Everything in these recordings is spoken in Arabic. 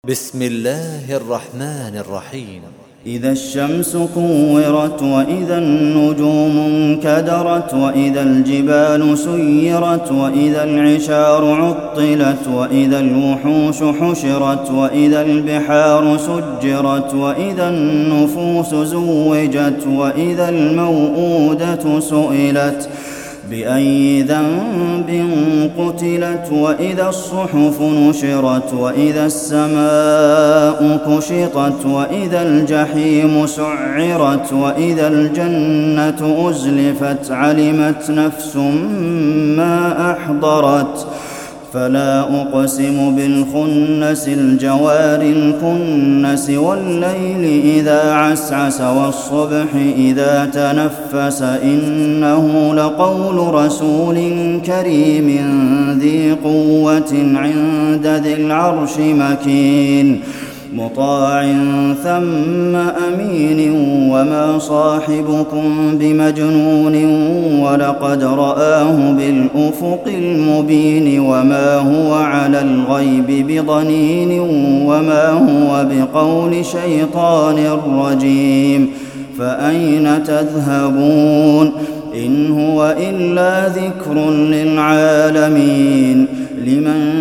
بسم الله الرحمن الرحيم. إذا الشمس كورت وإذا النجوم انكدرت وإذا الجبال سيرت وإذا العشار عطلت وإذا الوحوش حشرت وإذا البحار سجرت وإذا النفوس زوجت وإذا الموءودة سئلت بأي ذنب قتلت وإذا الصحف نشرت وإذا السماء كشطت وإذا الجحيم سعرت وإذا الجنة أزلفت علمت نفس ما أحضرت فلا أقسم بالخنس الجوار الكنس والليل إذا عسعس والصبح إذا تنفس إنه لقول رسول كريم ذي قوة عند ذي العرش مكين مطاع ثم أمين وما صاحبكم بمجنون ولقد رآه بالأفق المبين وما هو على الغيب بضنين وما هو بقول شيطان رجيم فأين تذهبون إن هو إلا ذكر للعالمين لمن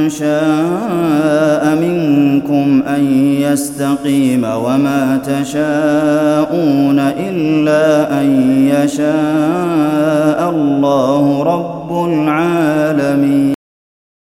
شاء منكم أن يستقيم وما تشاءون إلا أن يشاء الله رب العالمين.